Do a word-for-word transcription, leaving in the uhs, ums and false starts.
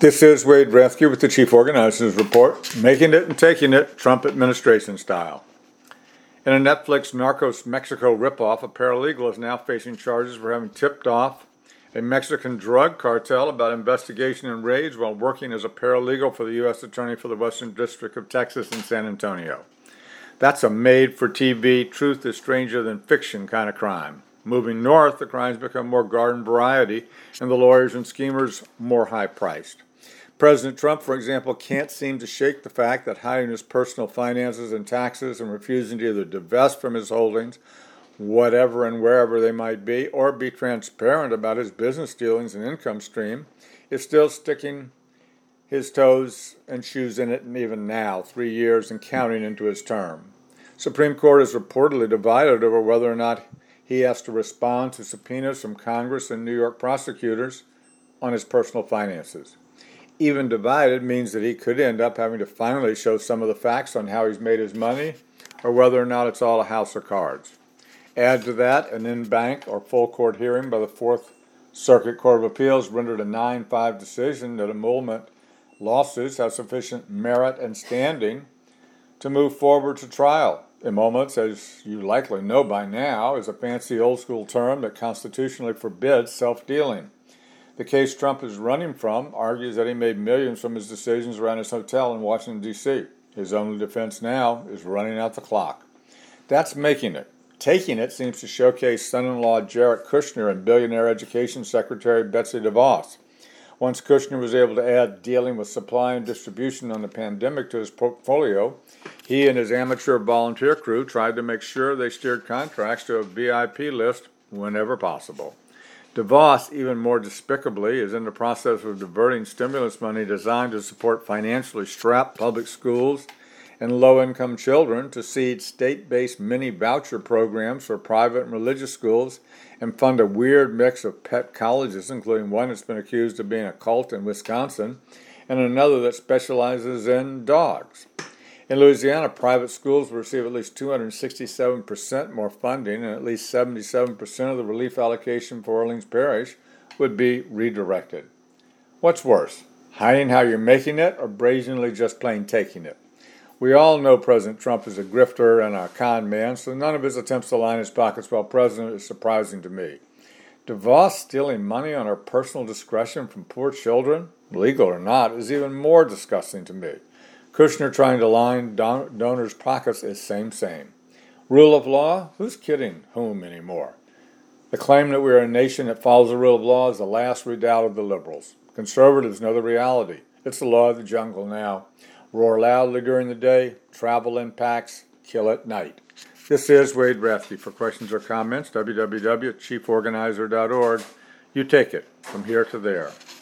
This is Wade Rathke with the Chief Organizers Report, making it and taking it Trump administration style. In a Netflix Narcos Mexico ripoff, a paralegal is now facing charges for having tipped off a Mexican drug cartel about investigation and raids while working as a paralegal for the U S Attorney for the Western District of Texas in San Antonio. That's a made-for-T V, truth is stranger than fiction kind of crime. Moving north, the crimes become more garden variety and the lawyers and schemers more high-priced. President Trump, for example, can't seem to shake the fact that hiding his personal finances and taxes and refusing to either divest from his holdings, whatever and wherever they might be, or be transparent about his business dealings and income stream, is still sticking his toes and shoes in it, and even now, three years and counting into his term. Supreme Court is reportedly divided over whether or not he has to respond to subpoenas from Congress and New York prosecutors on his personal finances. Even divided means that he could end up having to finally show some of the facts on how he's made his money, or whether or not it's all a house of cards. Add to that an in-bank or full court hearing by the Fourth Circuit Court of Appeals rendered a nine five decision that emolument lawsuits have sufficient merit and standing to move forward to trial. Emoluments, as you likely know by now, is a fancy old-school term that constitutionally forbids self-dealing. The case Trump is running from argues that he made millions from his decisions around his hotel in Washington, D C His only defense now is running out the clock. That's making it. Taking it seems to showcase son-in-law Jared Kushner and billionaire Education Secretary Betsy DeVos. Once Kushner was able to add dealing with supply and distribution on the pandemic to his portfolio, he and his amateur volunteer crew tried to make sure they steered contracts to a V I P list whenever possible. DeVos, even more despicably, is in the process of diverting stimulus money designed to support financially strapped public schools and low-income children to seed state-based mini-voucher programs for private and religious schools and fund a weird mix of pet colleges, including one that's been accused of being a cult in Wisconsin and another that specializes in dogs. In Louisiana, private schools will receive at least two hundred sixty-seven percent more funding, and at least seventy-seven percent of the relief allocation for Orleans Parish would be redirected. What's worse, hiding how you're making it or brazenly just plain taking it? We all know President Trump is a grifter and a con man, so none of his attempts to line his pockets while president is surprising to me. DeVos stealing money on her personal discretion from poor children, legal or not, is even more disgusting to me. Kushner trying to line don- donors' pockets is same, same. Rule of law? Who's kidding whom anymore? The claim that we are a nation that follows the rule of law is the last redoubt of the liberals. Conservatives know the reality. It's the law of the jungle now. Roar loudly during the day, travel in packs, kill at night. This is Wade Rathke. For questions or comments, w w w dot chief organizer dot org. You take it from here to there.